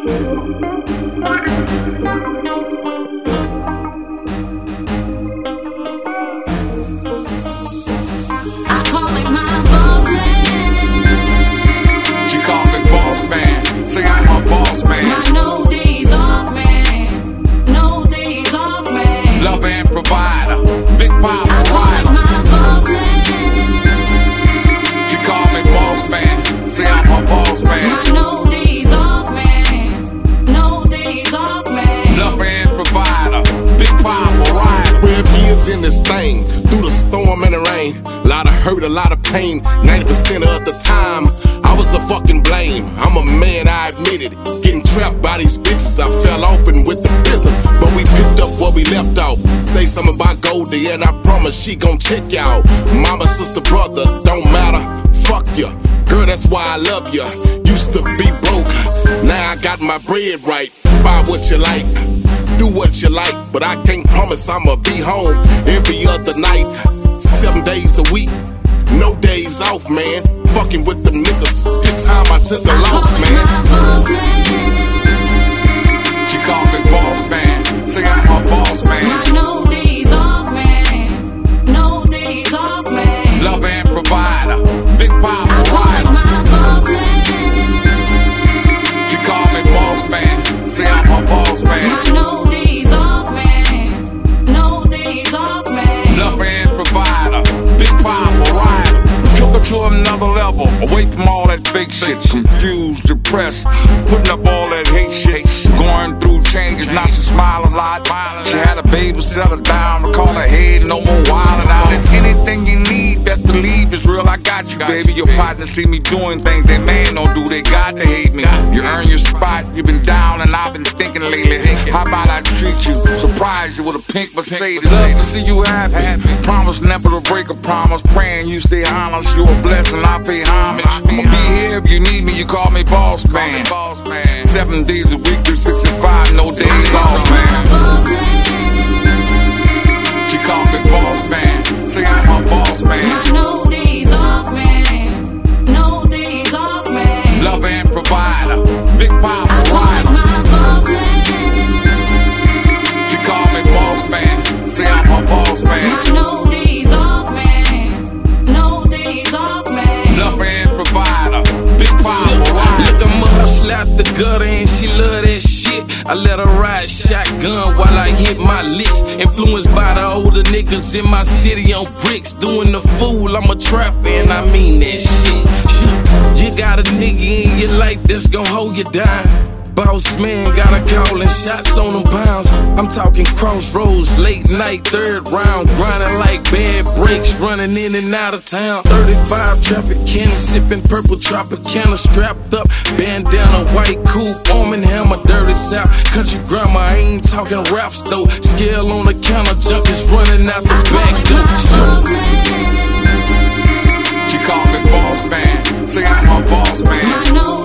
call it my boss man. She call me boss man. Say I'm a boss man. My no days off man. No days off man. Love and provider. Big power I call it rider. my boss man. She call me boss man. Say I'm a boss man. My no days off man. No days off man. Love and provider. Big power rider. 12 years in this thing, through the storm and the rain. A lot of hurt, a lot of pain. 90% of the time, I was the fucking blame. I'm a man, I admit it. Getting trapped by these bitches, I fell off and with the prison. But we picked up what we left off. Say something about Goldie, and I promise she gon' check y'all. Mama, sister, brother, don't matter. Fuck ya. Girl, that's why I love ya. Used to be broke, now I got my bread right. Buy what you like, do what you like, but I can't promise I'ma be home every other night. 7 days a week, no days off, man. Fucking with them niggas, this time I took a loss, man. She call me boss man. Say I'm a boss man. My no days off man. No days off man. Love and provider. Big power I call it rider. my boss man. She call me boss man. Say I'm a boss man. My no days off man. No days off man. Love and provider. Big power rider. Took her to another level. Away from all that fake shit. Confused, depressed. Putting up all that hate shit. Going through changes. Now she smile a lot. She had a baby, settle down. To call her head, no more wildin' out. If anything you need, best believe it's real. I got you, baby. Your partner see me doing things they man don't do. They got to hate me. You earn your spot. You've been down and I've been thinking lately. How about I treat you? Surprise you with a pink Mercedes. Love to see you happy. Promise never to break a promise. Praying you stay honest. You're a blessing. I pay homage. I'ma be here if you need me. You call me boss man. 7 days a week, 365, no days off, man. She call me boss man. Say I'm a boss man. My no days off man. No days off man. Love and provider. Big power I call it rider. my boss man. She call me boss man. Say I'm a boss man. My no days off man. No days off man. Love and provider. Big power rider. Look, I'ma hustle out the gutter and she love that shit. I let her ride shotgun while I hit my licks. Influenced by the older niggas in my city on bricks. Doing the fool, I'm a trapper and I mean that shit. You got a nigga in your life that's gon' hold you down. Boss man got a call and shots on them pounds. I'm talking crossroads, late night, third round. Grinding like bad breaks, running in and out of town. 35 traffic cannon, sipping purple Tropicana. Strapped up, bandana, white coupe, arm and hammer, dirty south. Country grandma, I ain't talking raps though. Scale on the counter, junkies running out the back door. She call me boss man. Say I'm a boss man. My no